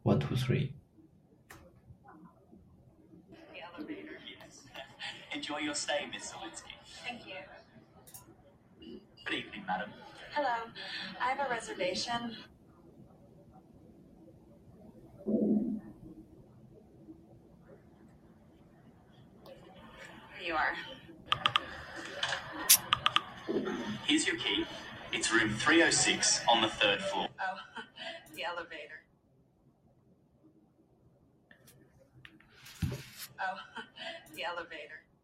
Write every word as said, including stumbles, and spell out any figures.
One, two, three. The elevator. Yes. Enjoy your stay, Miss Zielinski. Thank you. Good evening, madam. Hello. I have a reservation. Here you are. Here's your key. It's room three oh six on the third floor. Oh, the elevator. Oh, the elevator.